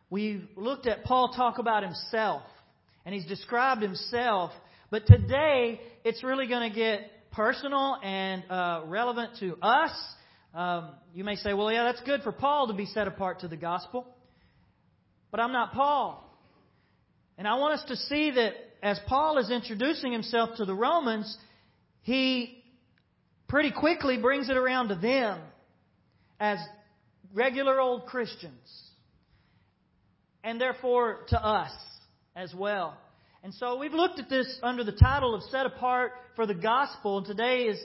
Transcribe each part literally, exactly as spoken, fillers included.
we've looked at Paul talk about himself, and he's described himself. But today, it's really going to get personal and uh, relevant to us. Um, you may say, well, yeah, that's good for Paul to be set apart to the gospel. But I'm not Paul. And I want us to see that as Paul is introducing himself to the Romans, he pretty quickly brings it around to them as regular old Christians. And therefore to us as well. And so we've looked at this under the title of Set Apart for the Gospel. And today is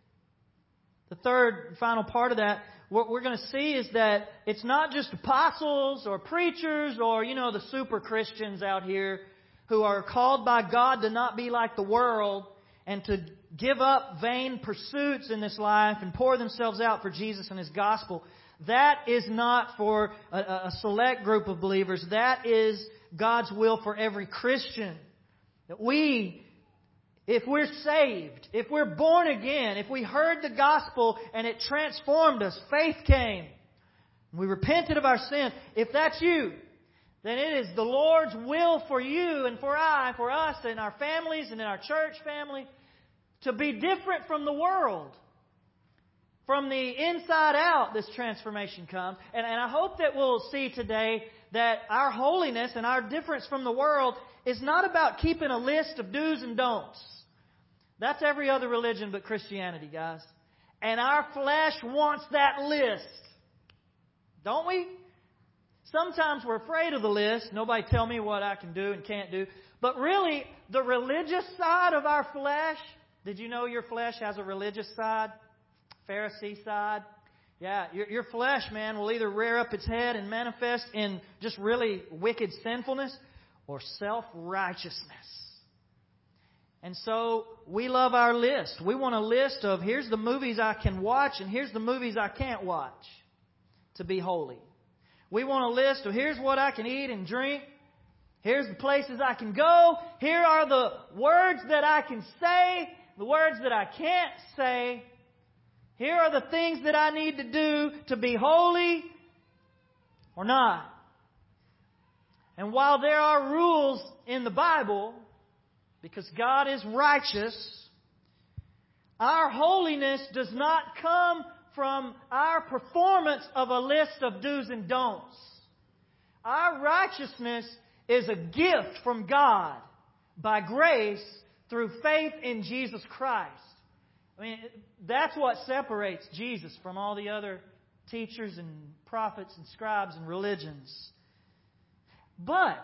the third and final part of that. What we're going to see is that it's not just apostles or preachers or, you know, the super Christians out here who are called by God to not be like the world and to give up vain pursuits in this life and pour themselves out for Jesus and His gospel. That is not for a, a select group of believers. That is God's will for every Christian. That we, if we're saved, if we're born again, if we heard the gospel and it transformed us, faith came, we repented of our sin, if that's you, then it is the Lord's will for you and for I, for us and our families and in our church family, to be different from the world. From the inside out, this transformation comes. And, and I hope that we'll see today that our holiness and our difference from the world is not about keeping a list of do's and don'ts. That's every other religion but Christianity, guys. And our flesh wants that list. Don't we? Sometimes we're afraid of the list. Nobody tell me what I can do and can't do. But really, the religious side of our flesh, did you know your flesh has a religious side? Pharisee side. Yeah, your, your flesh, man, will either rear up its head and manifest in just really wicked sinfulness or self-righteousness. And so we love our list. We want a list of here's the movies I can watch and here's the movies I can't watch to be holy. We want a list of here's what I can eat and drink. Here's the places I can go. Here are the words that I can say, the words that I can't say. Here are the things that I need to do to be holy or not. And while there are rules in the Bible, because God is righteous, our holiness does not come from our performance of a list of do's and don'ts. Our righteousness is a gift from God by grace through faith in Jesus Christ. I mean, that's what separates Jesus from all the other teachers and prophets and scribes and religions. But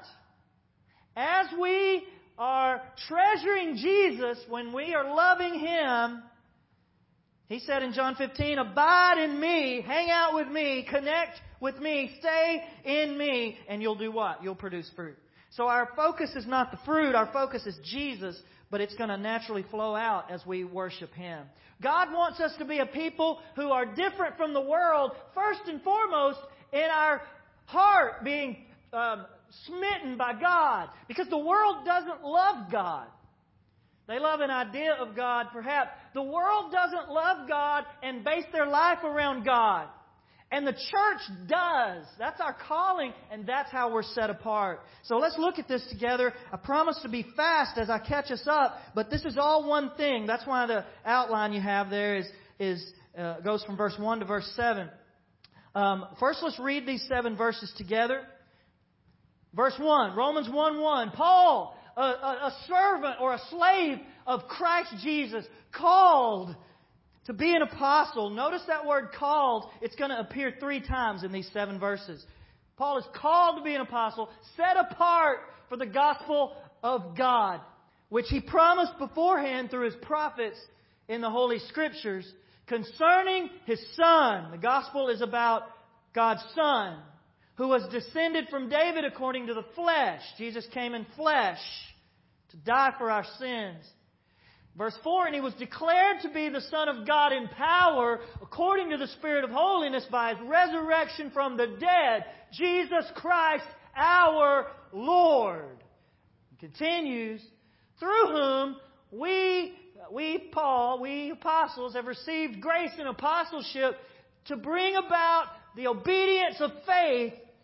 as we are treasuring Jesus, when we are loving Him, He said in John fifteen, abide in me, hang out with me, connect with me, stay in me, and you'll do what? You'll produce fruit. So our focus is not the fruit, our focus is Jesus, but it's going to naturally flow out as we worship Him. God wants us to be a people who are different from the world, first and foremost in our heart being um, smitten by God. Because the world doesn't love God. They love an idea of God, perhaps. The world doesn't love God and base their life around God. And the church does. That's our calling, and that's how we're set apart. So let's look at this together. I promise to be fast as I catch us up, but this is all one thing. That's why the outline you have there is is uh, goes from verse one to verse seven. Um, first, let's read these seven verses together. Verse one, Romans one one. Paul, a, a, a servant or a slave of Christ Jesus, called to be an apostle. Notice that word called. It's going to appear three times in these seven verses. Paul is called to be an apostle, set apart for the gospel of God, which he promised beforehand through his prophets in the Holy Scriptures concerning His Son. The gospel is about God's Son, who was descended from David according to the flesh. Jesus came in flesh to die for our sins. Verse four, and He was declared to be the Son of God in power according to the Spirit of holiness by His resurrection from the dead, Jesus Christ our Lord. It continues, through whom we, we Paul, we apostles have received grace and apostleship to bring about the obedience of faith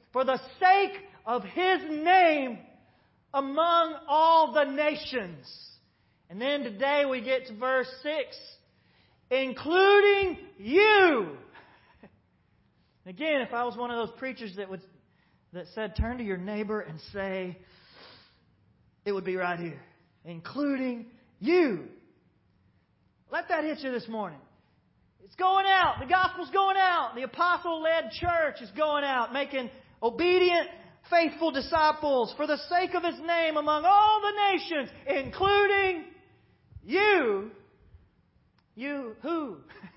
For the sake of His name among all the nations. And then today we get to verse six. Including you. Again, if I was one of those preachers that would that said, turn to your neighbor and say, it would be right here. Including you. Let that hit you this morning. It's going out. The gospel's going out. The apostle-led church is going out, making obedient, faithful disciples for the sake of His name among all the nations, including you. You who?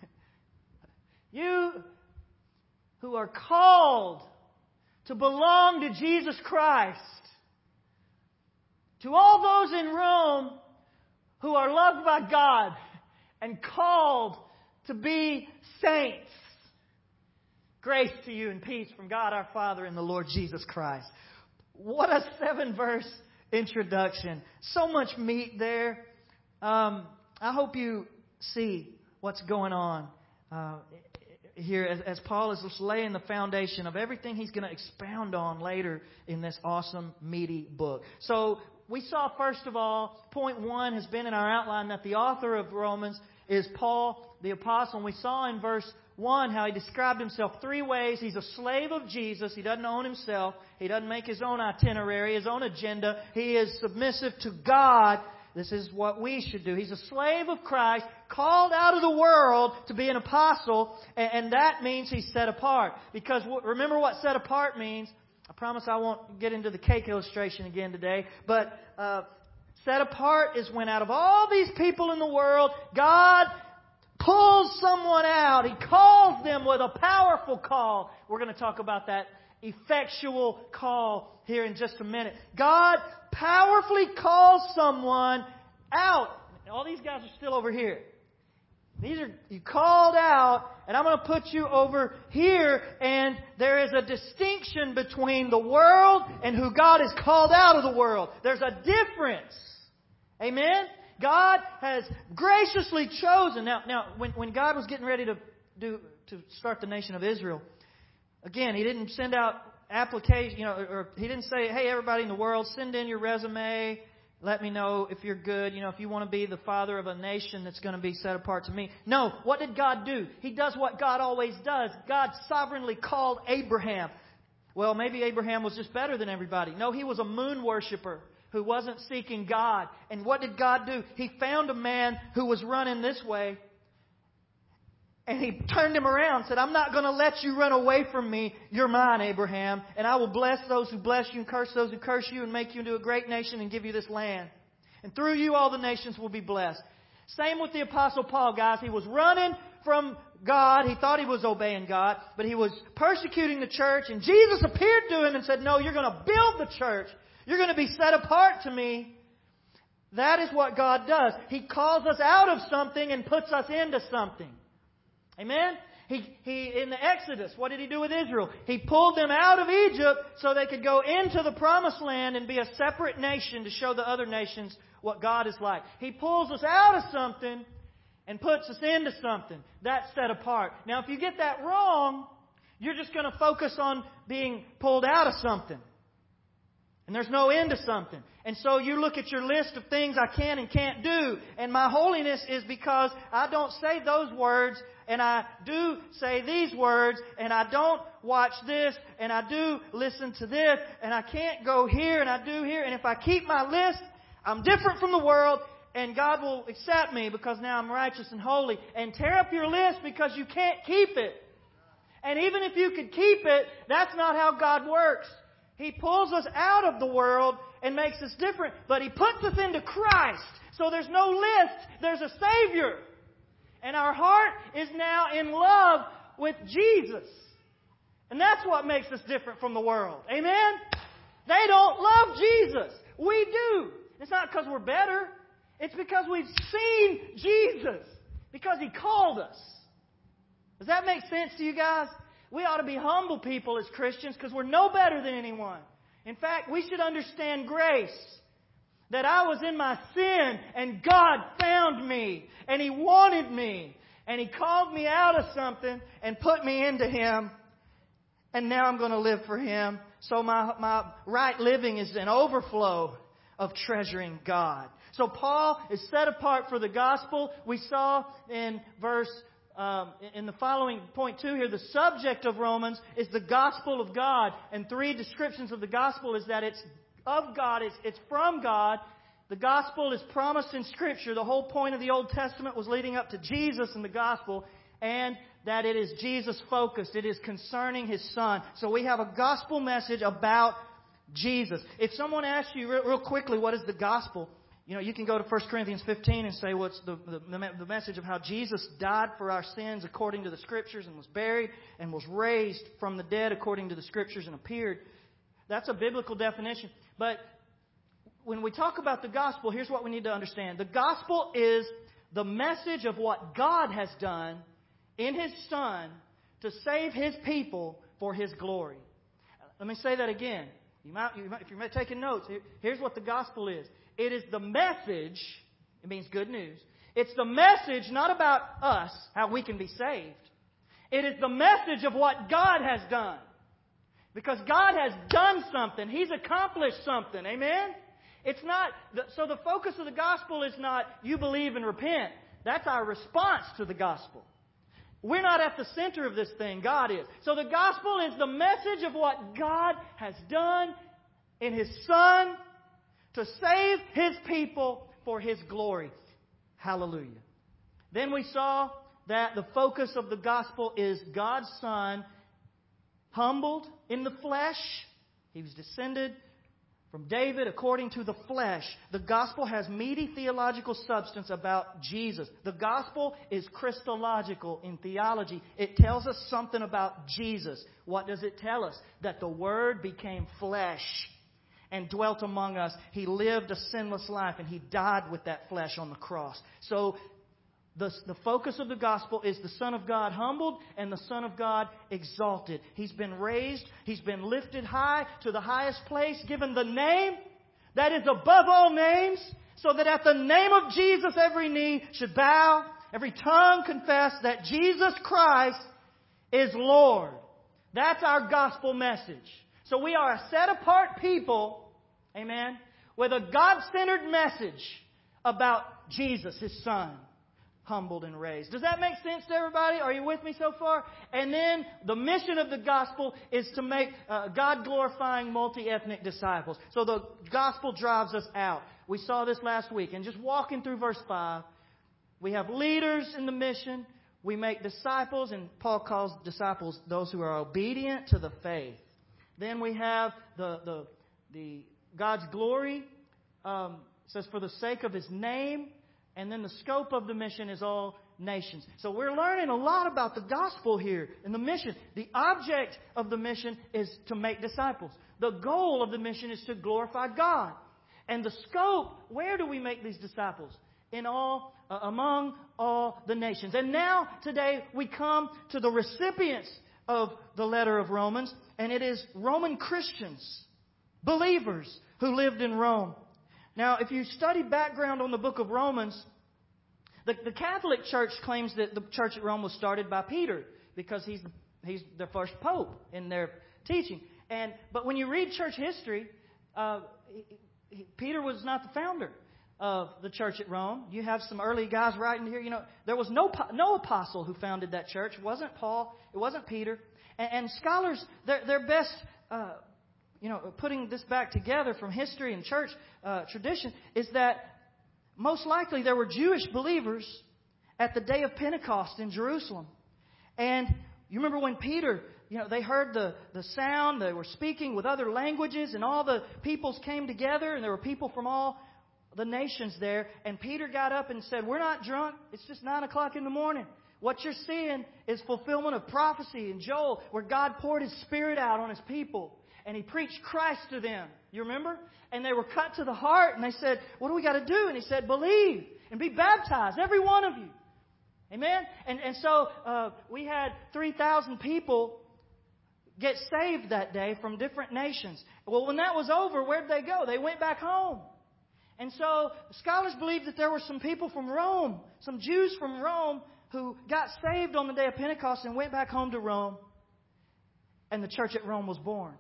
You who are called to belong to Jesus Christ. To all those in Rome who are loved by God and called to be saints. Grace to you and peace from God our Father and the Lord Jesus Christ. What a seven-verse introduction. So much meat there. Um, I hope you see what's going on uh, here as, as Paul is just laying the foundation of everything he's going to expound on later in this awesome, meaty book. So we saw, first of all, point one has been in our outline that the author of Romans is Paul the Apostle. And we saw in verse one how he described himself three ways. He's a slave of Jesus. He doesn't own himself. He doesn't make his own itinerary, his own agenda. He is submissive to God. This is what we should do. He's a slave of Christ, called out of the world to be an apostle, and that means he's set apart. Because remember what set apart means. I promise I won't get into the cake illustration again today, but uh, set apart is when out of all these people in the world, God pulls someone out. He calls them with a powerful call. We're going to talk about that effectual call here in just a minute. God powerfully calls someone out. All these guys are still over here. These are you called out, and I'm going to put you over here, and there is a distinction between the world and who God has called out of the world. There's a difference. Amen? God has graciously chosen. Now, now when, when God was getting ready to do to start the nation of Israel, again, He didn't send out application, you know, or He didn't say, hey, everybody in the world, send in your resume. Let me know if you're good. You know, if you want to be the father of a nation that's going to be set apart to me. No, what did God do? He does what God always does. God sovereignly called Abraham. Well, maybe Abraham was just better than everybody. No, he was a moon worshiper who wasn't seeking God. And what did God do? He found a man who was running this way. And He turned him around and said, I'm not going to let you run away from me. You're mine, Abraham. And I will bless those who bless you and curse those who curse you and make you into a great nation and give you this land. And through you all the nations will be blessed. Same with the Apostle Paul, guys. He was running from God. He thought he was obeying God, but he was persecuting the church. And Jesus appeared to him and said, no, you're going to build the church. You're going to be set apart to me. That is what God does. He calls us out of something and puts us into something. Amen? He, he, in the Exodus, what did He do with Israel? He pulled them out of Egypt so they could go into the promised land and be a separate nation to show the other nations what God is like. He pulls us out of something and puts us into something. That's set apart. Now, if you get that wrong, you're just going to focus on being pulled out of something. And there's no end to something. And so you look at your list of things I can and can't do. And my holiness is because I don't say those words, and I do say these words, and I don't watch this, and I do listen to this, and I can't go here, and I do here. And if I keep my list, I'm different from the world, and God will accept me because now I'm righteous and holy. And tear up your list because you can't keep it. And even if you could keep it, that's not how God works. He pulls us out of the world and makes us different, but He puts us into Christ. So there's no list, there's a Savior. And our heart is now in love with Jesus. And that's what makes us different from the world. Amen? They don't love Jesus. We do. It's not because we're better. It's because we've seen Jesus. Because He called us. Does that make sense to you guys? We ought to be humble people as Christians because we're no better than anyone. In fact, we should understand grace. That I was in my sin and God found me and He wanted me and He called me out of something and put me into Him. And now I'm going to live for Him. So my, my right living is an overflow of treasuring God. So Paul is set apart for the gospel. We saw in verse, um, in the following point two here, the subject of Romans is the gospel of God. And three descriptions of the gospel is that it's of God, it's, it's from God. The gospel is promised in Scripture. The whole point of the Old Testament was leading up to Jesus and the gospel. And that it is Jesus-focused. It is concerning His Son. So we have a gospel message about Jesus. If someone asks you real, real quickly, what is the gospel? You know, you can go to First Corinthians fifteen and say, what's the, the, the message of how Jesus died for our sins according to the Scriptures and was buried and was raised from the dead according to the Scriptures and appeared. That's a biblical definition. But when we talk about the gospel, here's what we need to understand. The gospel is the message of what God has done in His Son to save His people for His glory. Let me say that again. You might, you might, if you're taking notes, here, here's what the gospel is. It is the message, it means good news. It's the message not about us, how we can be saved. It is the message of what God has done. Because God has done something. He's accomplished something. Amen? It's not, so the focus of the gospel is not you believe and repent. That's our response to the gospel. We're not at the center of this thing. God is. So the gospel is the message of what God has done in His Son to save His people for His glory. Hallelujah. Then we saw that the focus of the gospel is God's Son humbled in the flesh. He was descended from David according to the flesh. The gospel has meaty theological substance about Jesus. The gospel is Christological in theology. It tells us something about Jesus. What does it tell us? That the Word became flesh and dwelt among us. He lived a sinless life and He died with that flesh on the cross. So The, the focus of the gospel is the Son of God humbled and the Son of God exalted. He's been raised. He's been lifted high to the highest place, given the name that is above all names, so that at the name of Jesus every knee should bow, every tongue confess that Jesus Christ is Lord. That's our gospel message. So we are a set-apart people, amen, with a God-centered message about Jesus, His Son, humbled and raised. Does that make sense to everybody? Are you with me so far? And then the mission of the gospel is to make uh, God-glorifying multi-ethnic disciples. So the gospel drives us out. We saw this last week. And just walking through verse five, we have leaders in the mission. We make disciples, and Paul calls disciples those who are obedient to the faith. Then we have the the, the God's glory. Um, says for the sake of His name. And then the scope of the mission is all nations. So we're learning a lot about the gospel here in the mission. The object of the mission is to make disciples. The goal of the mission is to glorify God. And the scope, where do we make these disciples? In all, uh, among all the nations. And now, today, we come to the recipients of the letter of Romans. And it is Roman Christians, believers who lived in Rome. Now, if you study background on the book of Romans, the, the Catholic Church claims that the church at Rome was started by Peter because he's the, he's the first pope in their teaching. And but when you read church history, uh, he, he, Peter was not the founder of the church at Rome. You have some early guys writing here. You know, there was no no apostle who founded that church. It wasn't Paul. It wasn't Peter. And, and scholars, their their best. Uh, You know, putting this back together from history and church uh, tradition is that most likely there were Jewish believers at the day of Pentecost in Jerusalem. And you remember when Peter, you know, they heard the, the sound, they were speaking with other languages, and all the peoples came together, and there were people from all the nations there. And Peter got up and said, "We're not drunk. It's just nine o'clock in the morning. What you're seeing is fulfillment of prophecy in Joel, where God poured His Spirit out on His people. And He preached Christ to them." You remember? And they were cut to the heart. And they said, "What do we got to do?" And He said, "Believe and be baptized, every one of you." Amen? And, and so uh, we had three thousand people get saved that day from different nations. Well, when that was over, where'd they go? They went back home. And so scholars believe that there were some people from Rome, some Jews from Rome, who got saved on the day of Pentecost and went back home to Rome. and the church at Rome was born.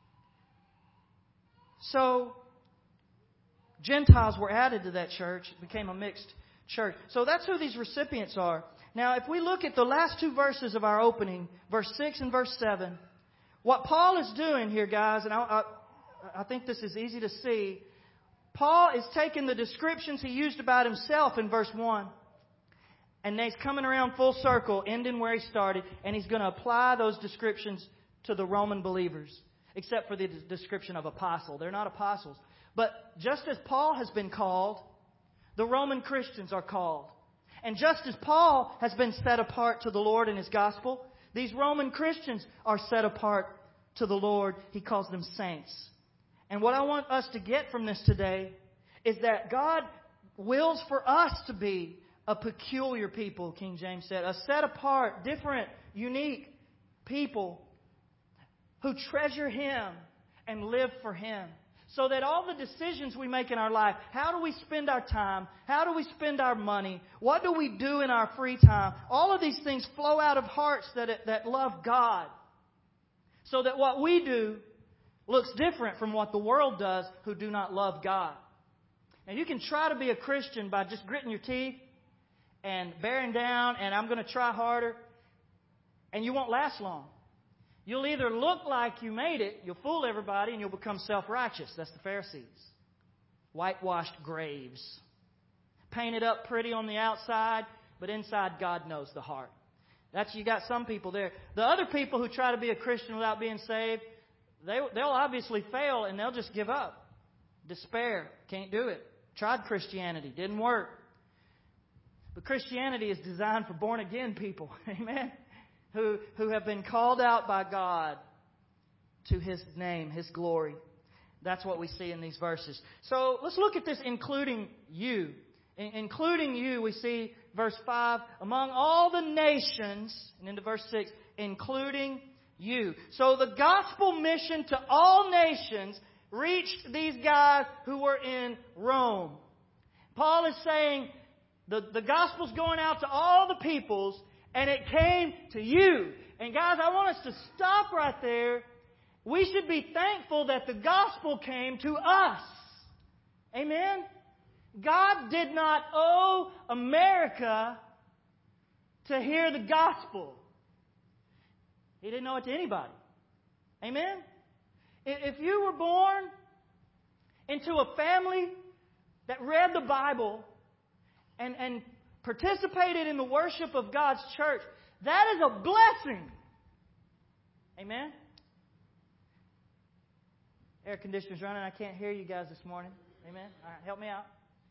So, Gentiles were added to that church. It became a mixed church. So that's who these recipients are. Now, if we look at the last two verses of our opening, verse six and verse seven, what Paul is doing here, guys, and I, I, I think this is easy to see, Paul is taking the descriptions he used about himself in verse one, and he's coming around full circle, ending where he started, and he's going to apply those descriptions to the Roman believers, except for the description of apostle. They're not apostles. But just as Paul has been called, the Roman Christians are called. And just as Paul has been set apart to the Lord in his gospel, these Roman Christians are set apart to the Lord. He calls them saints. And what I want us to get from this today is that God wills for us to be a peculiar people, King James said, a set apart, different, unique people who treasure Him and live for Him. So that all the decisions we make in our life, how do we spend our time? How do we spend our money? What do we do in our free time? All of these things flow out of hearts that, that love God. So that what we do looks different from what the world does who do not love God. And you can try to be a Christian by just gritting your teeth and bearing down and I'm going to try harder. And you won't last long. You'll either look like you made it, you'll fool everybody, and you'll become self-righteous. That's the Pharisees. Whitewashed graves. Painted up pretty on the outside, but inside God knows the heart. That's, you got some people there. The other people who try to be a Christian without being saved, they, they'll obviously fail and they'll just give up. Despair. Can't do it. Tried Christianity. Didn't work. But Christianity is designed for born-again people. Amen? Who, who have been called out by God to His name, His glory. That's what we see in these verses. So let's look at this, including you. In, including you, we see verse five, among all the nations, and into verse six, including you. So the gospel mission to all nations reached these guys who were in Rome. Paul is saying the, the gospel's going out to all the peoples, and it came to you. And guys, I want us to stop right there. We should be thankful that the gospel came to us. Amen? God did not owe America to hear the gospel. He didn't owe it to anybody. Amen? If you were born into a family that read the Bible and, and participated in the worship of God's church, that is a blessing. Amen? Air conditioner's running. I can't hear you guys this morning. Amen? All right, help me out.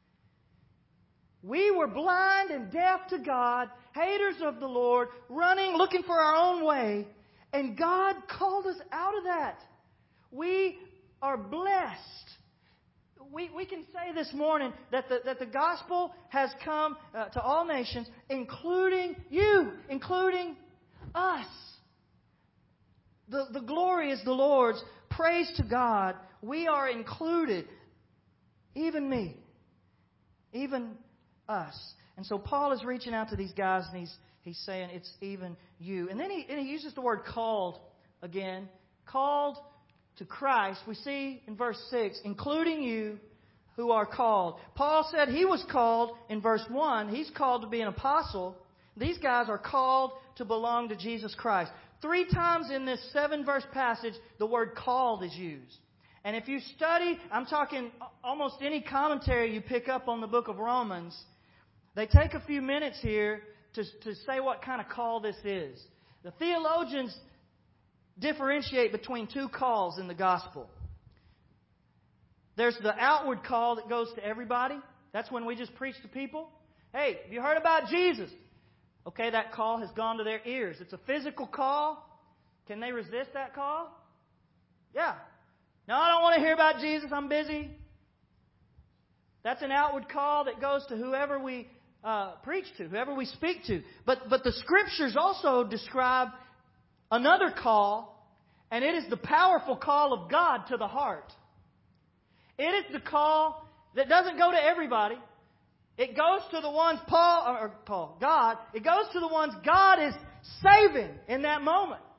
We were blind and deaf to God, haters of the Lord, running, looking for our own way, and God called us out of that. We are blessed. We, we can say this morning that the, that the gospel has come uh, to all nations, including you, including us. The, the glory is the Lord's. Praise to God. We are included. Even me. Even us. And so Paul is reaching out to these guys and he's, he's saying it's even you. And then he, and he uses the word called again. Called to Christ. We see in verse six, including you who are called. Paul said he was called in verse one. He's called to be an apostle. These guys are called to belong to Jesus Christ. Three times in this seven-verse passage, the word called is used. And if you study, I'm talking almost any commentary you pick up on the book of Romans, they take a few minutes here to, to say what kind of call this is. The theologians differentiate between two calls in the gospel. There's the outward call that goes to everybody. That's when we just preach to people. Hey, have you heard about Jesus? Okay, that call has gone to their ears. It's a physical call. Can they resist that call? Yeah. No, I don't want to hear about Jesus. I'm busy. That's an outward call that goes to whoever we uh, preach to, whoever we speak to. But but the Scriptures also describe another call, and it is the powerful call of God to the heart. It is the call that doesn't go to everybody. It goes to the ones Paul, or Paul, God, it goes to the ones God is saving in that moment.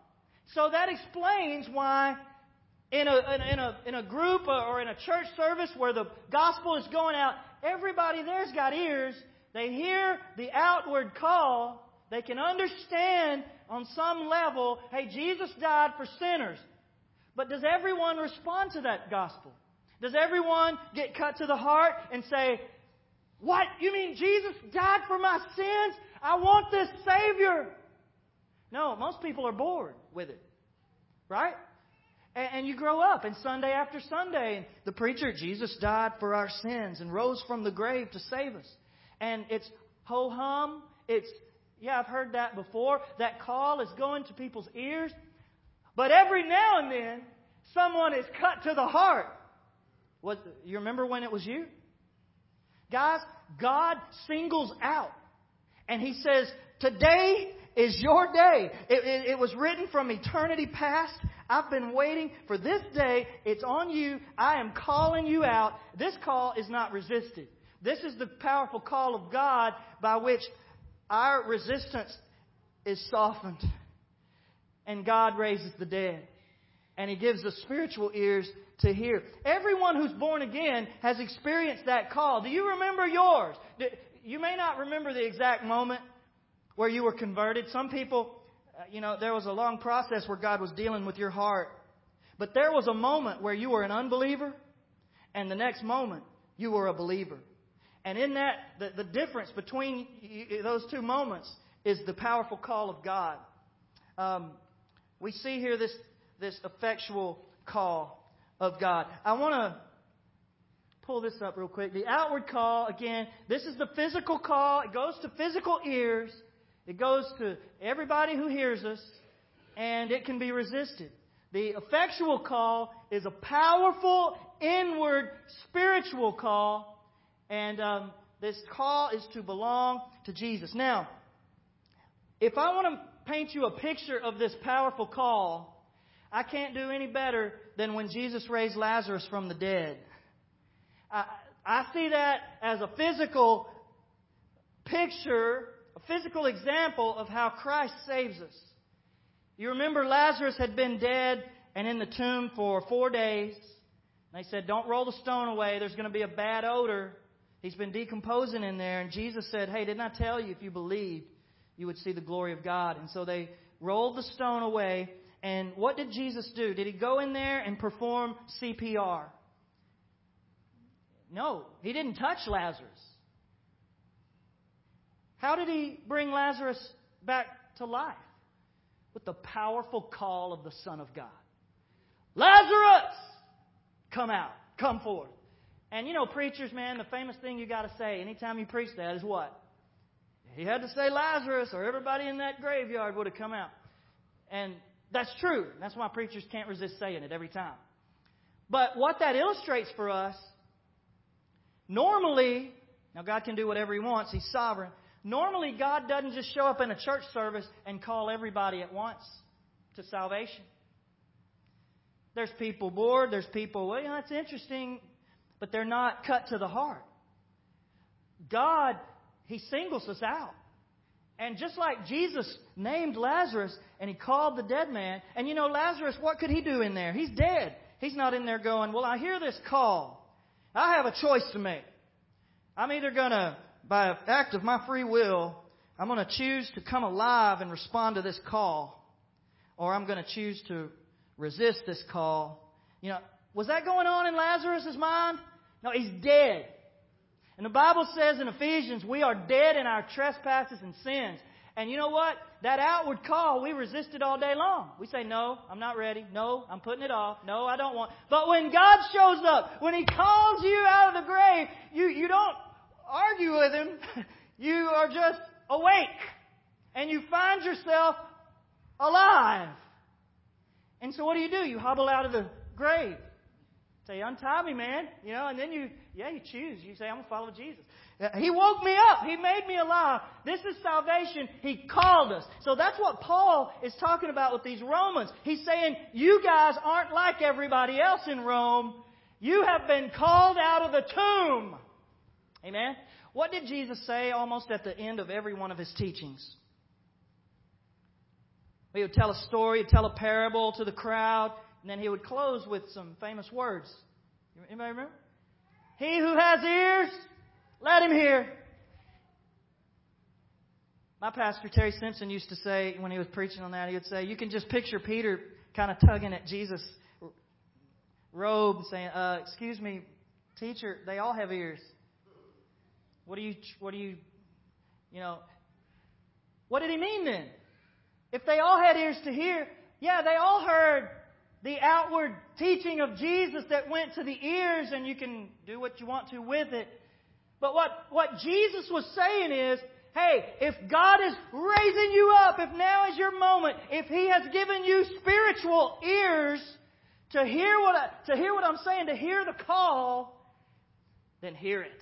So that explains why in a, in, a, in, a, in a group or in a church service where the gospel is going out, everybody there's got ears. They hear the outward call. They can understand on some level, hey, Jesus died for sinners. But does everyone respond to that gospel? Does everyone get cut to the heart and say, what? You mean Jesus died for my sins? I want this Savior. No, most people are bored with it. Right? And, and you grow up, and Sunday after Sunday, and the preacher, Jesus died for our sins and rose from the grave to save us. And it's ho-hum. It's, yeah, I've heard that before. That call is going to people's ears. But every now and then, someone is cut to the heart. What, you remember when it was you? Guys, God singles out. And He says, today is your day. It, it, it was written from eternity past. I've been waiting for this day. It's on you. I am calling you out. This call is not resisted. This is the powerful call of God by which our resistance is softened. And God raises the dead. And He gives us spiritual ears to hear. Everyone who's born again has experienced that call. Do you remember yours? You may not remember the exact moment where you were converted. Some people, you know, there was a long process where God was dealing with your heart. But there was a moment where you were an unbeliever, and the next moment you were a believer. And in that, the, the difference between those two moments is the powerful call of God. Um, we see here this, this effectual call of God. I want to pull this up real quick. The outward call, again, this is the physical call. It goes to physical ears. It goes to everybody who hears us, and it can be resisted. The effectual call is a powerful, inward, spiritual call, and um, this call is to belong to Jesus. Now, if I want to paint you a picture of this powerful call, I can't do any better than when Jesus raised Lazarus from the dead. I, I see that as a physical picture, a physical example of how Christ saves us. You remember Lazarus had been dead and in the tomb for four days. They said, don't roll the stone away. There's going to be a bad odor. He's been decomposing in there. And Jesus said, hey, didn't I tell you if you believed, you would see the glory of God? And so they rolled the stone away. And what did Jesus do? Did He go in there and perform C P R? No, He didn't touch Lazarus. How did He bring Lazarus back to life? With the powerful call of the Son of God. Lazarus! Come out. Come forth. And you know, preachers, man, the famous thing you got to say anytime you preach that is what? He had to say Lazarus or everybody in that graveyard would have come out. And that's true. That's why preachers can't resist saying it every time. But what that illustrates for us, normally, now God can do whatever He wants. He's sovereign. Normally, God doesn't just show up in a church service and call everybody at once to salvation. There's people bored. There's people, well, you know, that's interesting, but they're not cut to the heart. God, He singles us out. And just like Jesus named Lazarus and He called the dead man, and you know, Lazarus, what could he do in there? He's dead. He's not in there going, well, I hear this call. I have a choice to make. I'm either going to, by an act of my free will, I'm going to choose to come alive and respond to this call, or I'm going to choose to resist this call. You know, was that going on in Lazarus' mind? No, he's dead. And the Bible says in Ephesians, we are dead in our trespasses and sins. And you know what? That outward call, we resist it all day long. We say, no, I'm not ready. No, I'm putting it off. No, I don't want. But when God shows up, when He calls you out of the grave, you, you don't argue with Him. You are just awake. And you find yourself alive. And so what do you do? You hobble out of the grave. Say, untie me, man. You know, and then you, yeah, you choose. You say, I'm going to follow Jesus. He woke me up. He made me alive. This is salvation. He called us. So that's what Paul is talking about with these Romans. He's saying, you guys aren't like everybody else in Rome. You have been called out of the tomb. Amen? What did Jesus say almost at the end of every one of His teachings? He would tell a story, he'd tell a parable to the crowd, and then he would close with some famous words. Anybody remember? He who has ears, let him hear. My pastor, Terry Simpson, used to say, when he was preaching on that, he would say, you can just picture Peter kind of tugging at Jesus' robe and saying, uh, excuse me, teacher, they all have ears. What do you, what do you, you know, what did he mean then? If they all had ears to hear, yeah, they all heard the outward teaching of Jesus that went to the ears, and you can do what you want to with it. But what, what Jesus was saying is, hey, if God is raising you up, if now is your moment, if He has given you spiritual ears to hear what I, to hear what I'm saying, to hear the call, then hear it.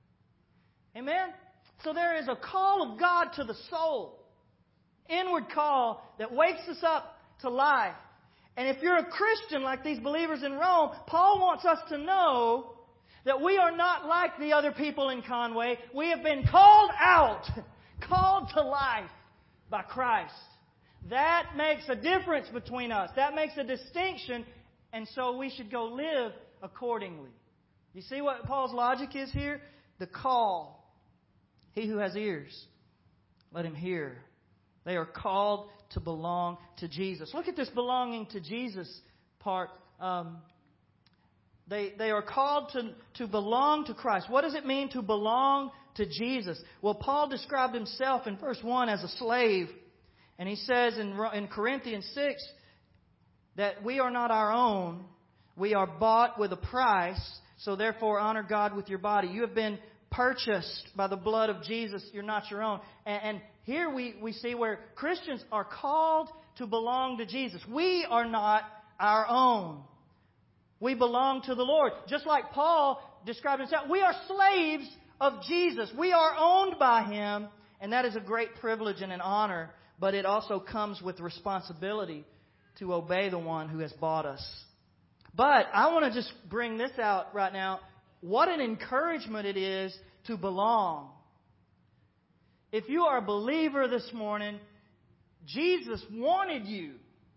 Amen? So there is a call of God to the soul. Inward call that wakes us up to life. And if you're a Christian like these believers in Rome, Paul wants us to know that we are not like the other people in Conway. We have been called out, called to life by Christ. That makes a difference between us. That makes a distinction, and so we should go live accordingly. You see what Paul's logic is here? The call. He who has ears, let him hear. They are called to belong to Jesus. Look at this belonging to Jesus part. Um, they, they are called to, to belong to Christ. What does it mean to belong to Jesus? Well, Paul described himself in verse one as a slave. And he says in, in Corinthians six that we are not our own. We are bought with a price. So therefore honor God with your body. You have been purchased by the blood of Jesus. You're not your own. And, and here we, we see where Christians are called to belong to Jesus. We are not our own. We belong to the Lord. Just like Paul described himself, we are slaves of Jesus. We are owned by Him, and that is a great privilege and an honor, but it also comes with responsibility to obey the one who has bought us. But I want to just bring this out right now. What an encouragement it is to belong. If you are a believer this morning, Jesus wanted you.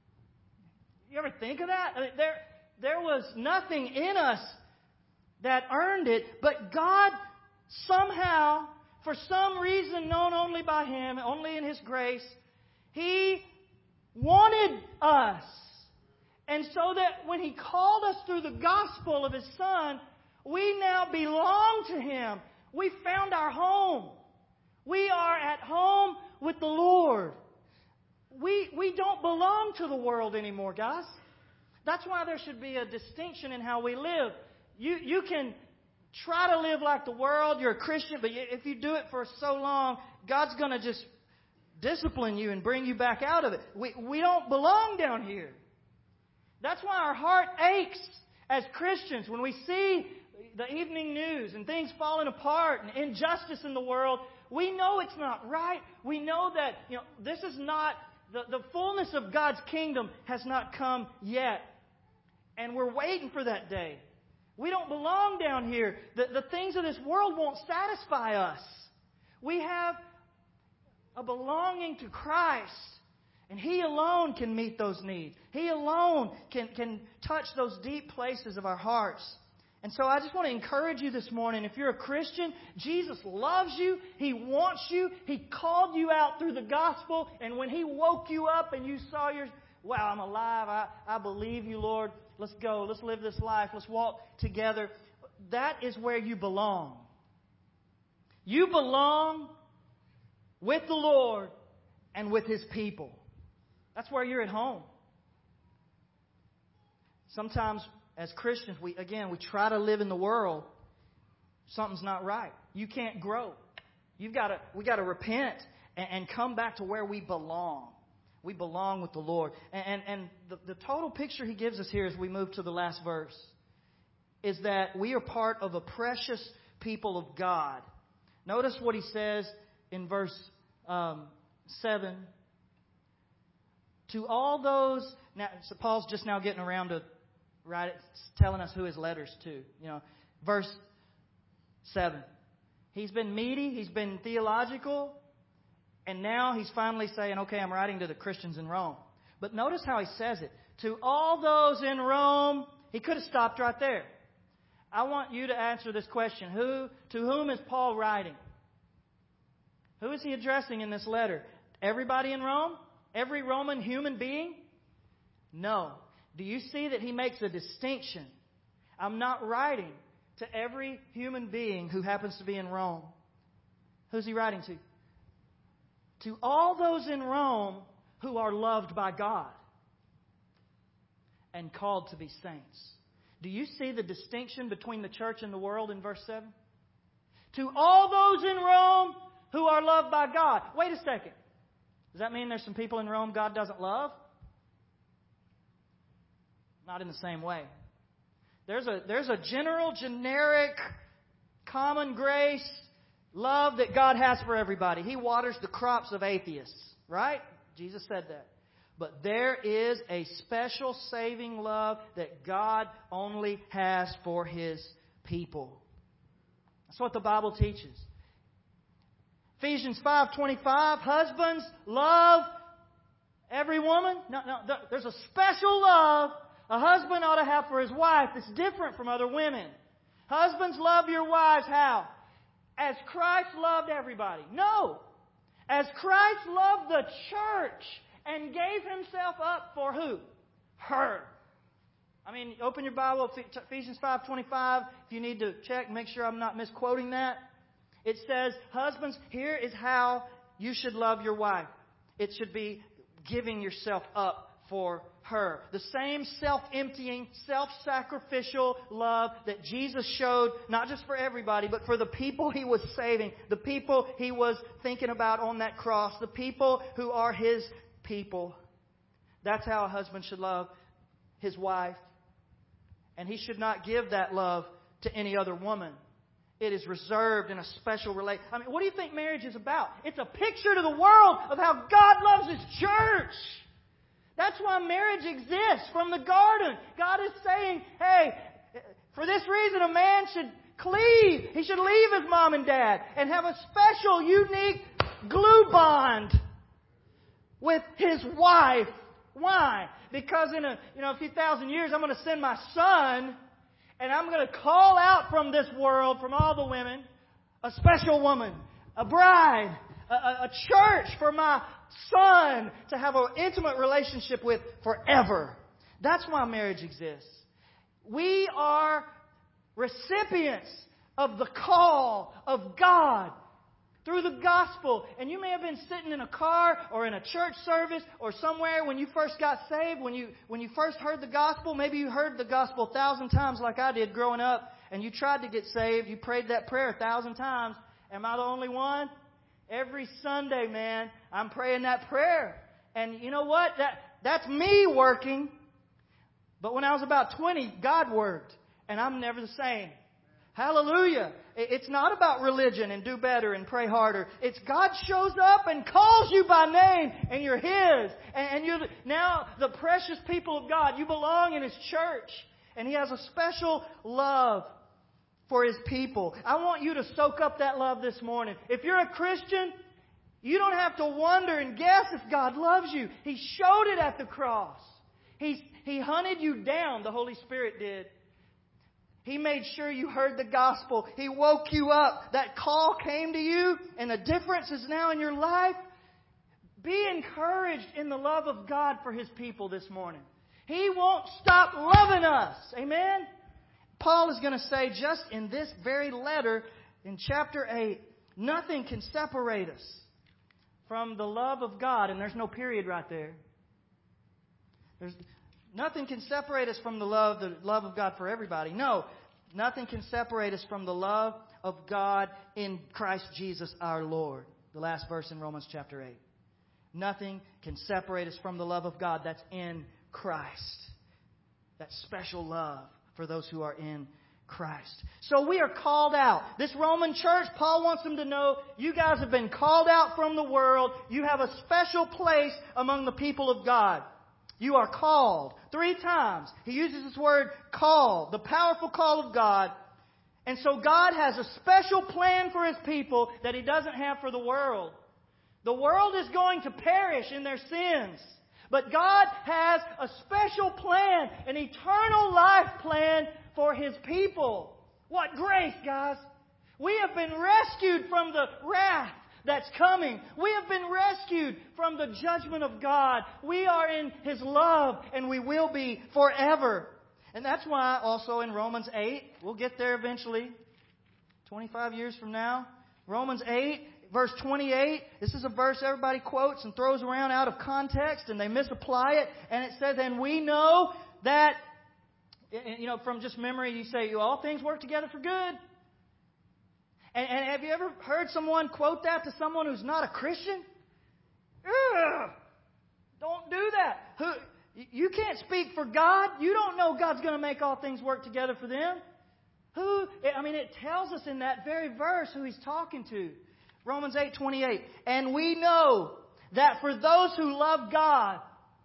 You ever think of that? I mean, there, there was nothing in us that earned it, but God somehow, for some reason known only by Him, only in His grace, He wanted us. And so that when He called us through the gospel of His Son, we now belong to Him. We found our home. We are at home with the Lord. We, we don't belong to the world anymore, guys. That's why there should be a distinction in how we live. You, you can try to live like the world. You're a Christian, but if you do it for so long, God's going to just discipline you and bring you back out of it. We, we don't belong down here. That's why our heart aches as Christians when we see the evening news and things falling apart and injustice in the world. We know it's not right. We know that, you know, this is not, the, the fullness of God's kingdom has not come yet. And we're waiting for that day. We don't belong down here. The, the things of this world won't satisfy us. We have a belonging to Christ. And He alone can meet those needs. He alone can, can touch those deep places of our hearts. And so I just want to encourage you this morning. If you're a Christian, Jesus loves you. He wants you. He called you out through the gospel. And when He woke you up and you saw your, wow, I'm alive. I, I believe you, Lord. Let's go. Let's live this life. Let's walk together. That is where you belong. You belong with the Lord and with His people. That's where you're at home. Sometimes as Christians, we again, we try to live in the world. Something's not right. You can't grow. You've got to, we got to repent and, and come back to where we belong. We belong with the Lord. And, and, and the, the total picture He gives us here as we move to the last verse is that we are part of a precious people of God. Notice what He says in verse um, seven. To all those, now so Paul's just now getting around to write, telling us who his letters to. You know, verse seven. He's been meaty. He's been theological. And now he's finally saying, okay, I'm writing to the Christians in Rome. But notice how he says it. To all those in Rome, he could have stopped right there. I want you to answer this question. Who, to whom is Paul writing? Who is he addressing in this letter? Everybody in Rome? Every Roman human being? No. Do you see that he makes a distinction? I'm not writing to every human being who happens to be in Rome. Who's he writing to? To all those in Rome who are loved by God and called to be saints. Do you see the distinction between the church and the world in verse seven? To all those in Rome who are loved by God. Wait a second. Does that mean there's some people in Rome God doesn't love? Not in the same way. There's a, there's a general, generic, common grace love that God has for everybody. He waters the crops of atheists, right? Jesus said that. But there is a special saving love that God only has for His people. That's what the Bible teaches. Ephesians five twenty-five, husbands, love every woman. No, no, there's a special love a husband ought to have for his wife that's different from other women. Husbands, love your wives. How? As Christ loved everybody. No. As Christ loved the church and gave Himself up for who? Her. I mean, open your Bible, Ephesians five twenty-five. If you need to check, make sure I'm not misquoting that. It says, husbands, here is how you should love your wife. It should be giving yourself up for her. The same self-emptying, self-sacrificial love that Jesus showed, not just for everybody, but for the people He was saving, the people He was thinking about on that cross, the people who are His people. That's how a husband should love his wife. And he should not give that love to any other woman. It is reserved in a special relation. I mean, what do you think marriage is about? It's a picture to the world of how God loves His church. That's why marriage exists from the garden. God is saying, hey, for this reason a man should cleave. He should leave his mom and dad and have a special, unique glue bond with his wife. Why? Because in a, you know, a few thousand years I'm going to send my son and I'm going to call out from this world, from all the women, a special woman, a bride, a, a, a church for my son to have an intimate relationship with forever. That's why marriage exists. We are recipients of the call of God through the gospel. And you may have been sitting in a car or in a church service or somewhere when you first got saved, when you when you first heard the gospel. Maybe you heard the gospel a thousand times like I did growing up, and you tried to get saved. You prayed that prayer a thousand times. Am I the only one? Every Sunday, man, I'm praying that prayer. And you know what? That that's me working. But when I was about twenty, God worked. And I'm never the same. Hallelujah. It's not about religion and do better and pray harder. It's God shows up and calls you by name and you're His. And you're now the precious people of God. You belong in His church. And He has a special love for His people. I want you to soak up that love this morning. If you're a Christian, you don't have to wonder and guess if God loves you. He showed it at the cross. He's, he hunted you down, the Holy Spirit did. He made sure you heard the gospel. He woke you up. That call came to you, and a difference is now in your life. Be encouraged in the love of God for His people this morning. He won't stop loving us. Amen? Paul is going to say just in this very letter, in chapter eight, nothing can separate us from the love of God. And there's no period right there. There's nothing can separate us from the love, the love of God for everybody. No, nothing can separate us from the love of God in Christ Jesus our Lord. The last verse in Romans chapter eight. Nothing can separate us from the love of God that's in Christ. That special love for those who are in Christ. So we are called out. This Roman church, Paul wants them to know, you guys have been called out from the world. You have a special place among the people of God. You are called. Three times. He uses this word call, the powerful call of God. And so God has a special plan for His people that He doesn't have for the world. The world is going to perish in their sins. But God has a special plan, an eternal life plan for His people. What grace, guys! We have been rescued from the wrath that's coming. We have been rescued from the judgment of God. We are in His love, and we will be forever. And that's why also in Romans eight, we'll get there eventually, twenty-five years from now, Romans eight, verse twenty-eight, this is a verse everybody quotes and throws around out of context, and they misapply it. And it says, and we know that, you know, from just memory, you say, all things work together for good. And, and have you ever heard someone quote that to someone who's not a Christian? Ugh, don't do that. Who, you can't speak for God. You don't know God's going to make all things work together for them. Who? I mean, it tells us in that very verse who He's talking to. Romans eight twenty-eight. And we know that for those who love God,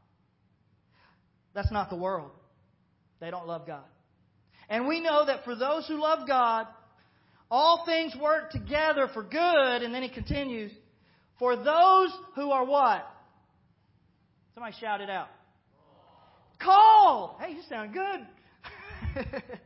that's not the world. They don't love God. And we know that for those who love God, all things work together for good. And then he continues, for those who are what? Somebody shout it out. Called. Hey, you sound good.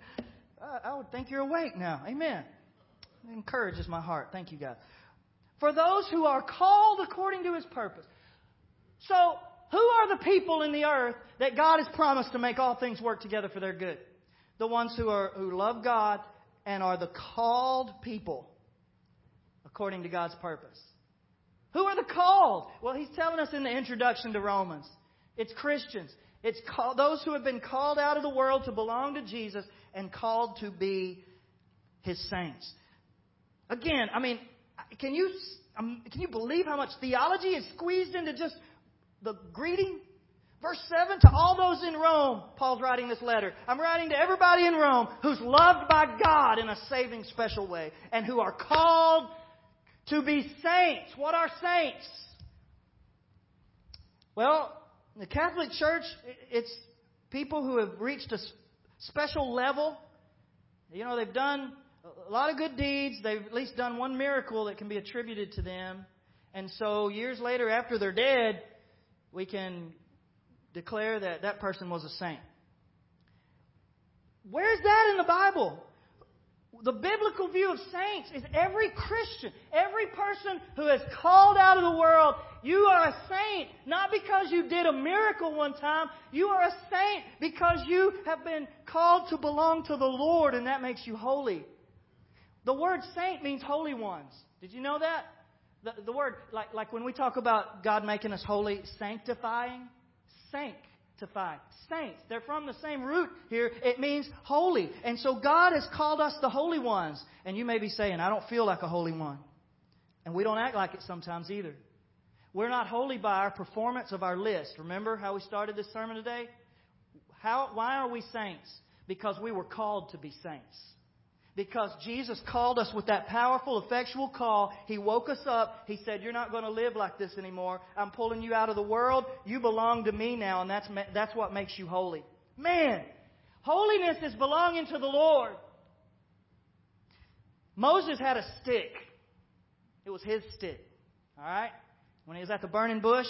I would think you're awake now. Amen. It encourages my heart. Thank you, God. For those who are called according to His purpose. So, who are the people in the earth that God has promised to make all things work together for their good? The ones who are who love God and are the called people according to God's purpose. Who are the called? Well, he's telling us in the introduction to Romans. It's Christians. It's called, those who have been called out of the world to belong to Jesus and called to be His saints. Again, I mean, can you um, can you believe how much theology is squeezed into just the greeting? Verse seven, to all those in Rome, Paul's writing this letter. I'm writing to everybody in Rome who's loved by God in a saving special way and who are called to be saints. What are saints? Well, the Catholic Church, it's people who have reached a special level. You know, they've done a lot of good deeds. They've at least done one miracle that can be attributed to them. And so years later, after they're dead, we can declare that that person was a saint. Where's that in the Bible? The biblical view of saints is every Christian, every person who is called out of the world. You are a saint, not because you did a miracle one time. You are a saint because you have been called to belong to the Lord, and that makes you holy. The word saint means holy ones. Did you know that? The, the word, like, like when we talk about God making us holy, sanctifying, sanctify, saints. They're from the same root here. It means holy. And so God has called us the holy ones. And you may be saying, I don't feel like a holy one. And we don't act like it sometimes either. We're not holy by our performance of our list. Remember how we started this sermon today? How, why are we saints? Because we were called to be saints. Because Jesus called us with that powerful, effectual call. He woke us up. He said, you're not going to live like this anymore. I'm pulling you out of the world. You belong to me now, and that's, that's what makes you holy. Man, holiness is belonging to the Lord. Moses had a stick. It was his stick. All right? When he was at the burning bush,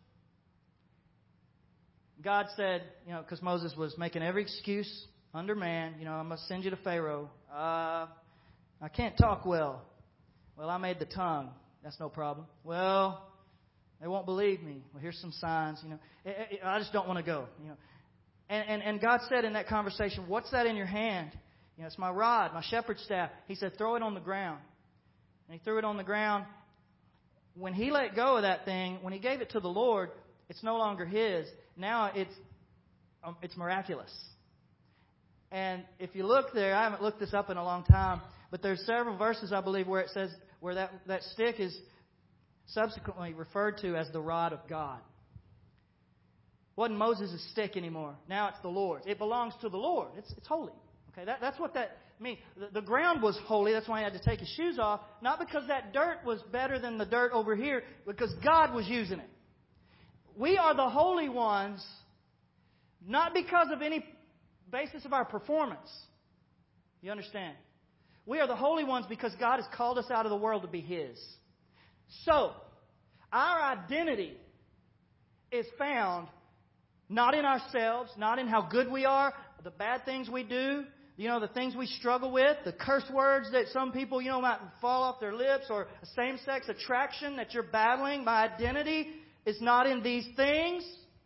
God said, you know, because Moses was making every excuse under man, you know, I'm going to send you to Pharaoh. Uh, I can't talk well. Well, I made the tongue. That's no problem. Well, they won't believe me. Well, here's some signs. You know, I just don't want to go. You know, and, and and God said in that conversation, "What's that in your hand?" You know, it's my rod, my shepherd's staff. He said, "Throw it on the ground." And he threw it on the ground. When he let go of that thing, when he gave it to the Lord, it's no longer his. Now it's um, it's miraculous. And if you look there, I haven't looked this up in a long time, but there's several verses, I believe, where it says, where that, that stick is subsequently referred to as the rod of God. It wasn't Moses' stick anymore. Now it's the Lord's. It belongs to the Lord. It's, it's holy. Okay, that, that's what that means. The, the ground was holy. That's why he had to take his shoes off. Not because that dirt was better than the dirt over here, because God was using it. We are the holy ones, not because of any basis of our performance. You understand? We are the holy ones because God has called us out of the world to be His. So, Our identity is found not in ourselves, not in how good we are, the bad things we do, you know, the things we struggle with, the curse words that some people, you know, might fall off their lips, or a same-sex attraction that you're battling. My identity is not in these things.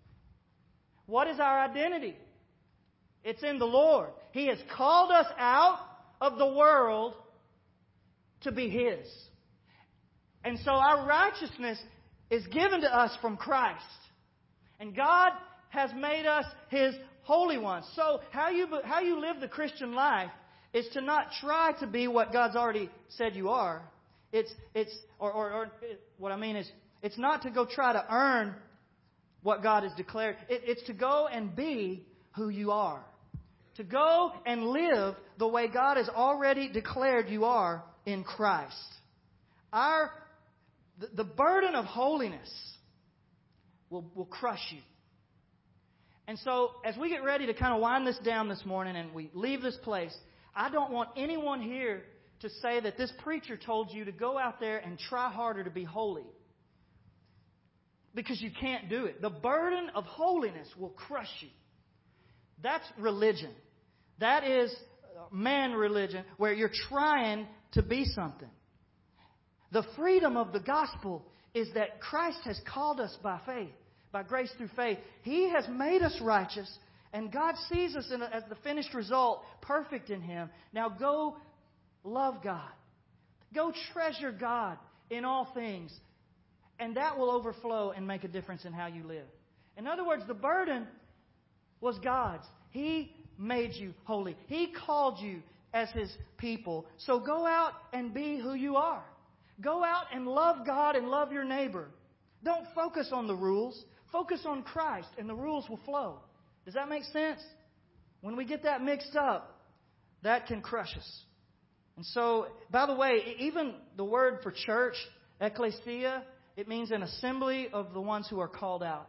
What is our identity? It's in the Lord. He has called us out of the world to be His. And so our righteousness is given to us from Christ. And God has made us His holy ones. So how you how you live the Christian life is to not try to be what God's already said you are. It's it's or, or, or what I mean is it's not to go try to earn what God has declared. It, it's to go and be who you are. To go and live the way God has already declared you are in Christ. Our the, the burden of holiness will, will crush you. And so, as we get ready to kind of wind this down this morning and we leave this place, I don't want anyone here to say that this preacher told you to go out there and try harder to be holy. Because you can't do it. The burden of holiness will crush you. That's religion. That is man religion, where you're trying to be something. The freedom of the gospel is that Christ has called us by faith, by grace through faith. He has made us righteous, and God sees us in a, as the finished result, perfect in Him. Now go love God. Go treasure God in all things, and that will overflow and make a difference in how you live. In other words, the burden was God's. He made you holy. He called you as His people. So go out and be who you are. Go out and love God and love your neighbor. Don't focus on the rules. Focus on Christ, and the rules will flow. Does that make sense? When we get that mixed up, that can crush us. And so, by the way, even the word for church, ecclesia, it means an assembly of the ones who are called out.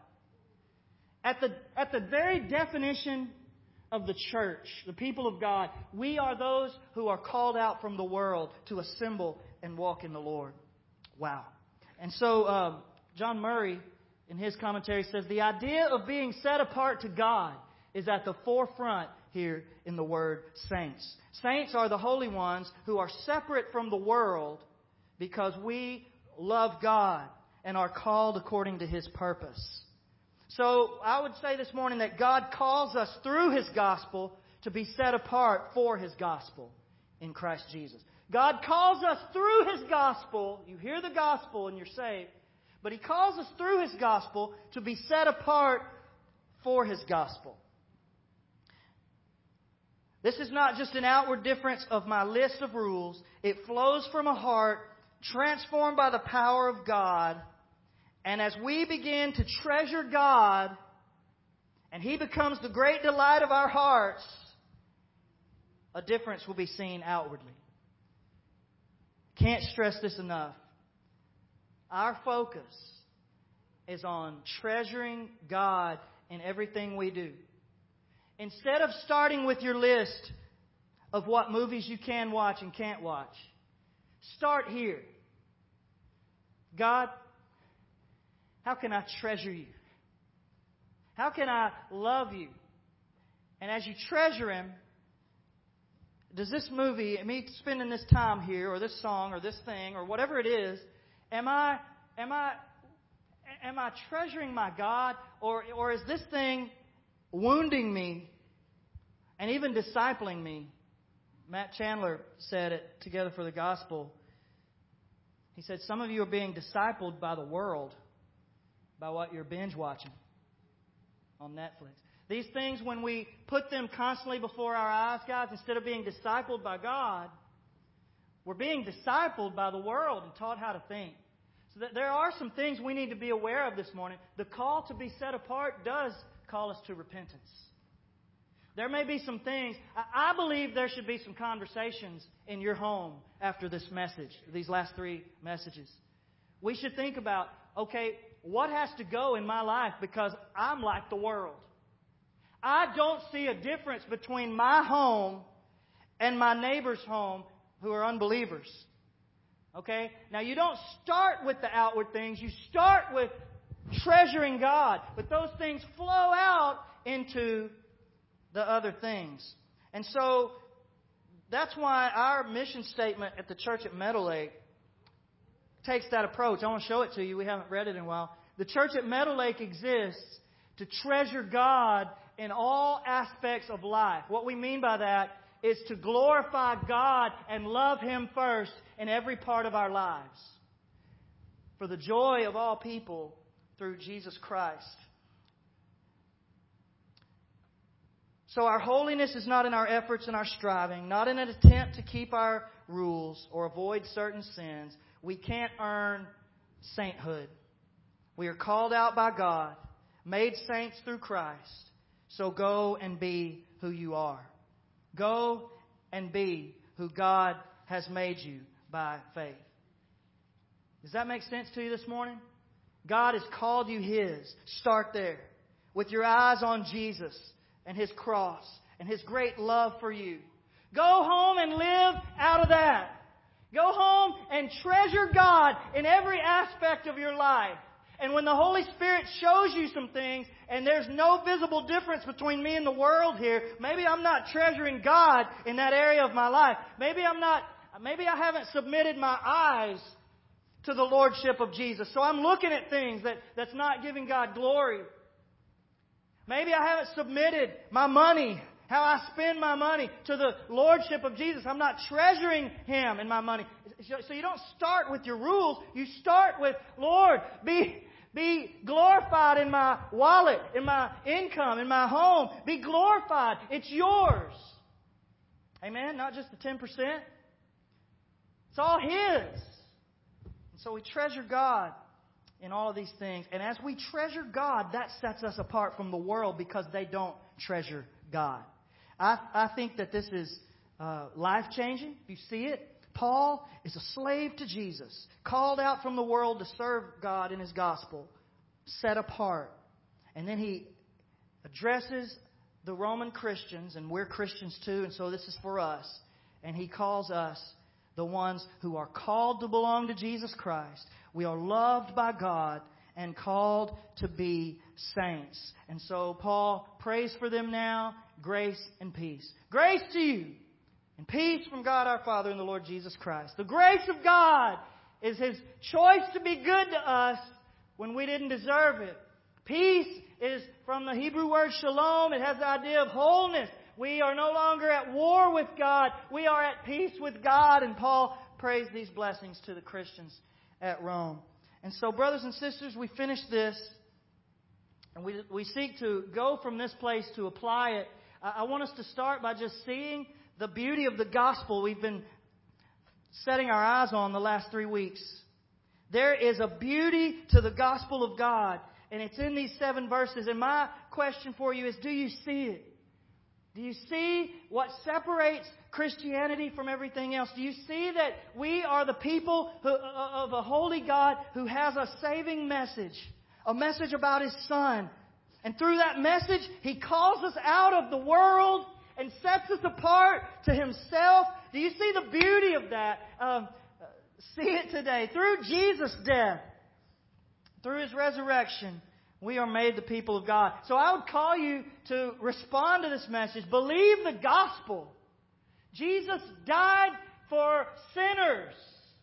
At the, at the very definition of the church, the people of God, we are those who are called out from the world to assemble and walk in the Lord. Wow. And so, um, John Murray, in his commentary, says the idea of being set apart to God is at the forefront here in the word saints. Saints are the holy ones who are separate from the world because we love God and are called according to His purpose. So I would say this morning that God calls us through His gospel to be set apart for His gospel in Christ Jesus. God calls us through His gospel. You hear the gospel and you're saved. But He calls us through His gospel to be set apart for His gospel. This is not just an outward difference of my list of rules. It flows from a heart transformed by the power of God. And as we begin to treasure God, and He becomes the great delight of our hearts, a difference will be seen outwardly. Can't stress this enough. Our focus is on treasuring God in everything we do. Instead of starting with your list of what movies you can watch and can't watch, start here. God, how can I treasure You? How can I love You? And as you treasure Him, does this movie, me spending this time here, or this song, or this thing, or whatever it is, am I, am I, am I treasuring my God, or or is this thing wounding me and even discipling me? Matt Chandler said it Together for the Gospel. He said, some of you are being discipled by the world, by what you're binge watching on Netflix. These things, when we put them constantly before our eyes, guys, instead of being discipled by God, we're being discipled by the world and taught how to think. So that there are some things we need to be aware of this morning. The call to be set apart does call us to repentance. There may be some things. I believe there should be some conversations in your home after this message, these last three messages. We should think about, okay, what has to go in my life because I'm like the world? I don't see a difference between my home and my neighbor's home who are unbelievers. Okay? Now, you don't start with the outward things. You start with treasuring God. But those things flow out into the other things. And so, that's why our mission statement at the church at Meadow Lake takes that approach. I want to show it to you. We haven't read it in a while. The church at Meadow Lake exists to treasure God in all aspects of life. What we mean by that is to glorify God and love Him first in every part of our lives. For the joy of all people through Jesus Christ. So our holiness is not in our efforts and our striving, not in an attempt to keep our rules or avoid certain sins. We can't earn sainthood. We are called out by God, made saints through Christ. So go and be who you are. Go and be who God has made you by faith. Does that make sense to you this morning? God has called you His. Start there. With your eyes on Jesus and His cross and His great love for you. Go home and live out of that. Go home and treasure God in every aspect of your life. And when the Holy Spirit shows you some things and there's no visible difference between me and the world here, maybe I'm not treasuring God in that area of my life. Maybe I'm not, maybe I haven't submitted my eyes to the Lordship of Jesus. So I'm looking at things that, that's not giving God glory. Maybe I haven't submitted my money, how I spend my money, to the Lordship of Jesus. I'm not treasuring Him in my money. So you don't start with your rules. You start with, Lord, be, be glorified in my wallet, in my income, in my home. Be glorified. It's yours. Amen? Not just the ten percent. It's all His. And so we treasure God in all of these things. And as we treasure God, that sets us apart from the world because they don't treasure God. I, I think that this is uh, life-changing. If you see it, Paul is a slave to Jesus, called out from the world to serve God in His gospel, set apart. And then he addresses the Roman Christians, and we're Christians too, and so this is for us. And he calls us the ones who are called to belong to Jesus Christ. We are loved by God and called to be saints. And so Paul prays for them now, grace and peace. Grace to you and peace from God our Father and the Lord Jesus Christ. The grace of God is His choice to be good to us when we didn't deserve it. Peace is from the Hebrew word shalom. It has the idea of wholeness. We are no longer at war with God. We are at peace with God. And Paul prays these blessings to the Christians at Rome. And so, brothers and sisters, we finish this. And we, we seek to go from this place to apply it. I, I want us to start by just seeing the beauty of the gospel we've been setting our eyes on the last three weeks. There is a beauty to the gospel of God, and it's in these seven verses. And my question for you is, do you see it? Do you see what separates Christianity from everything else? Do you see that we are the people who, of a holy God who has a saving message, a message about His Son? And through that message, He calls us out of the world and sets us apart to Himself. Do you see the beauty of that? Um, see it today. Through Jesus' death, through His resurrection, we are made the people of God. So I would call you to respond to this message. Believe the gospel. Jesus died for sinners.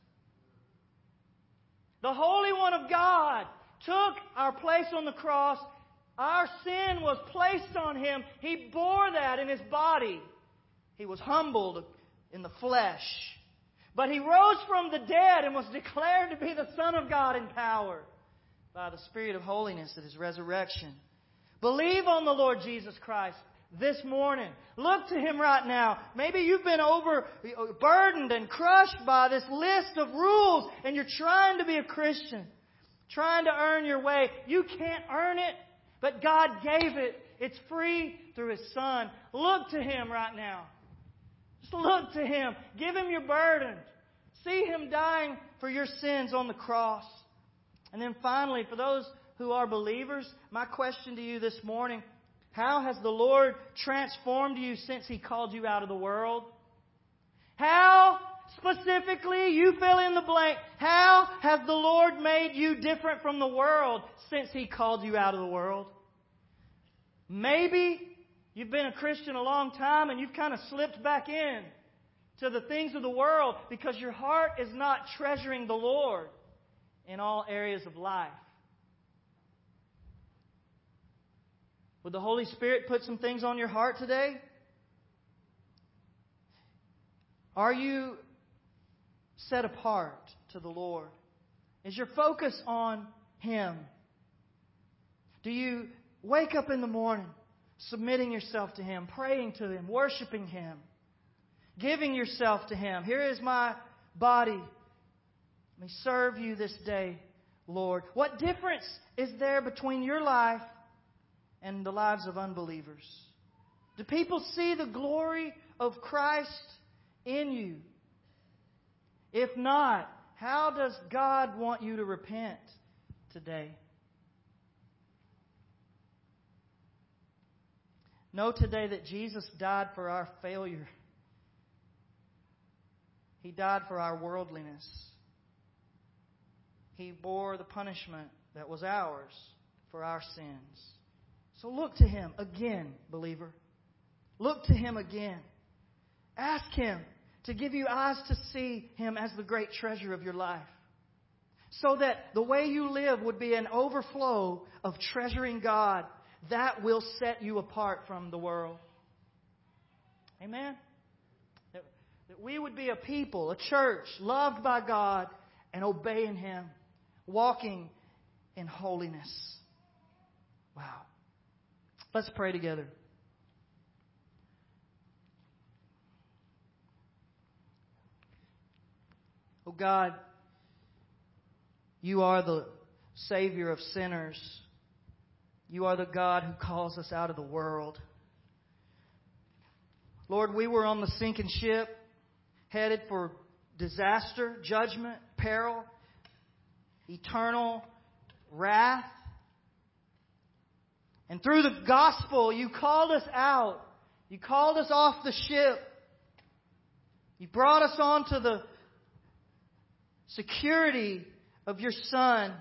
The Holy One of God took our place on the cross. Our sin was placed on Him. He bore that in His body. He was humbled in the flesh. But He rose from the dead and was declared to be the Son of God in power by the Spirit of holiness at His resurrection. Believe on the Lord Jesus Christ this morning. Look to Him right now. Maybe you've been overburdened and crushed by this list of rules and you're trying to be a Christian, trying to earn your way. You can't earn it, but God gave it. It's free through His Son. Look to Him right now. Just look to Him. Give Him your burden. See Him dying for your sins on the cross. And then finally, for those who are believers, my question to you this morning, how has the Lord transformed you since He called you out of the world? How, specifically, specifically, you fill in the blank. How has the Lord made you different from the world since He called you out of the world? Maybe you've been a Christian a long time and you've kind of slipped back in to the things of the world because your heart is not treasuring the Lord in all areas of life. Would the Holy Spirit put some things on your heart today? Are you set apart to the Lord? Is your focus on Him? Do you wake up in the morning submitting yourself to Him, praying to Him, worshiping Him, giving yourself to Him? Here is my body. Let me serve you this day, Lord. What difference is there between your life and the lives of unbelievers? Do people see the glory of Christ in you? If not, how does God want you to repent today? Know today that Jesus died for our failure. He died for our worldliness. He bore the punishment that was ours for our sins. So look to Him again, believer. Look to Him again. Ask Him to give you eyes to see Him as the great treasure of your life, so that the way you live would be an overflow of treasuring God. That will set you apart from the world. Amen? That, that we would be a people, a church, loved by God and obeying Him, walking in holiness. Wow. Let's pray together. Oh God, You are the Savior of sinners. You are the God who calls us out of the world. Lord, we were on the sinking ship, headed for disaster, judgment, peril, eternal wrath. And through the gospel, You called us out. You called us off the ship. You brought us onto the security of Your Son.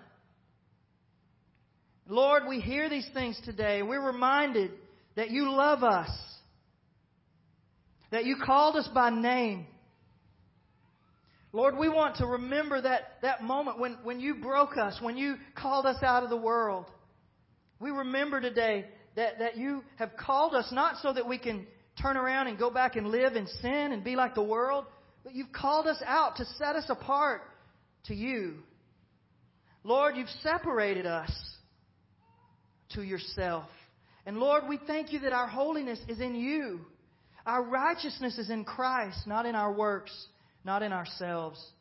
Lord, we hear these things today. We're reminded that You love us, that You called us by name. Lord, we want to remember that, that moment when, when You broke us, when You called us out of the world. We remember today that, that You have called us not so that we can turn around and go back and live in sin and be like the world, but You've called us out to set us apart to You. Lord, You've separated us to Yourself. And Lord, we thank You that our holiness is in You. Our righteousness is in Christ, not in our works, not in ourselves.